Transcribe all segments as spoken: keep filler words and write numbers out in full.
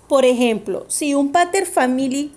Por ejemplo, si un pater familia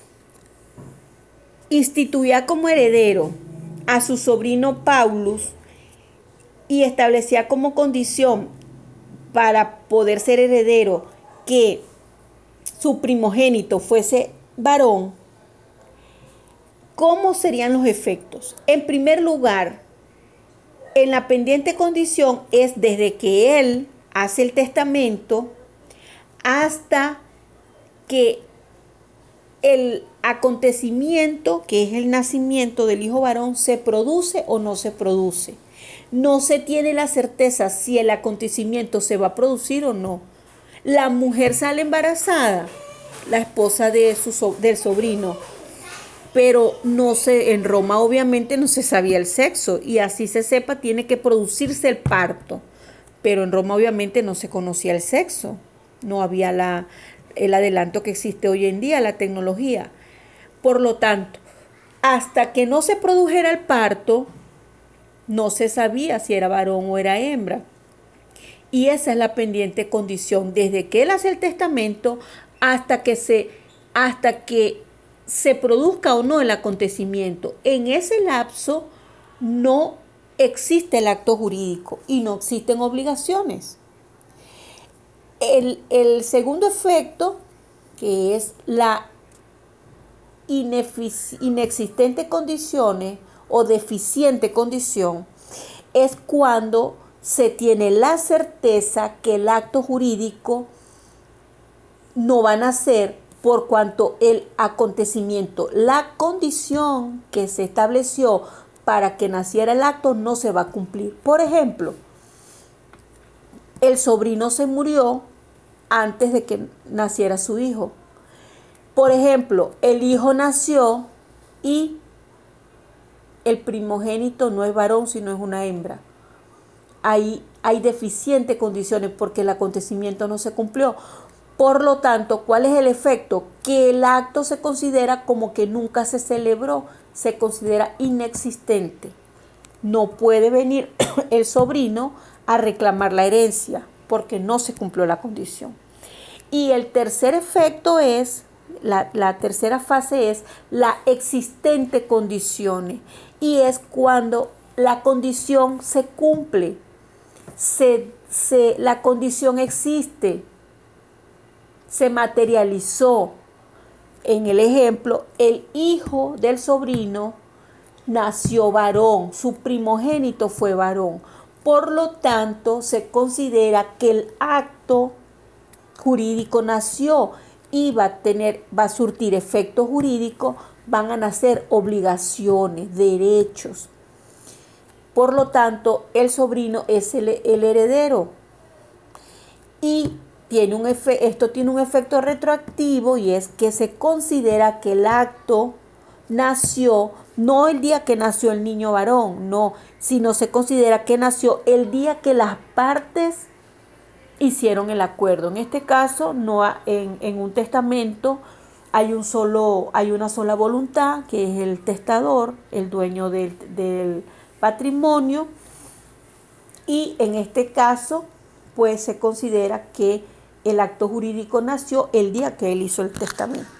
instituía como heredero a su sobrino Paulus y establecía como condición para poder ser heredero que su primogénito fuese varón, ¿cómo serían los efectos? En primer lugar, en la pendiente condición es desde que él hace el testamento hasta que el acontecimiento, que es el nacimiento del hijo varón, se produce o no se produce. No se tiene la certeza si el acontecimiento se va a producir o no. La mujer sale embarazada, la esposa de su, del sobrino, pero no se, en Roma obviamente no se sabía el sexo, y así se sepa tiene que producirse el parto, pero en Roma obviamente no se conocía el sexo, no había la, el adelanto que existe hoy en día, la tecnología. Por lo tanto, hasta que no se produjera el parto, no se sabía si era varón o era hembra. Y esa es la pendiente condición, desde que él hace el testamento hasta que se, hasta que se produzca o no el acontecimiento. En ese lapso no existe el acto jurídico y no existen obligaciones. El, el segundo efecto, que es la inexistente condiciones o deficiente condición, es cuando se tiene la certeza que el acto jurídico no va a nacer por cuanto el acontecimiento, la condición que se estableció para que naciera el acto no se va a cumplir. Por ejemplo, el sobrino se murió antes de que naciera su hijo. Por ejemplo, el hijo nació y el primogénito no es varón, sino es una hembra. Ahí hay deficientes condiciones porque el acontecimiento no se cumplió. Por lo tanto, ¿cuál es el efecto? Que el acto se considera como que nunca se celebró, se considera inexistente. No puede venir el sobrino a reclamar la herencia porque no se cumplió la condición. Y el tercer efecto es, la, la tercera fase es la existente condiciones, y es cuando la condición se cumple, se, se, la condición existe, se materializó. En el ejemplo, el hijo del sobrino nació varón, su primogénito fue varón. Por lo tanto, se considera que el acto jurídico nació y va a tener, va a surtir efecto jurídico, van a nacer obligaciones, derechos. Por lo tanto, el sobrino es el, el heredero. Y tiene un efe, esto tiene un efecto retroactivo, y es que se considera que el acto nació no el día que nació el niño varón, no, sino se considera que nació el día que las partes hicieron el acuerdo. En este caso, no en, en un testamento hay un solo, hay una sola voluntad, que es el testador, el dueño del, del patrimonio, y en este caso, pues se considera que el acto jurídico nació el día que él hizo el testamento.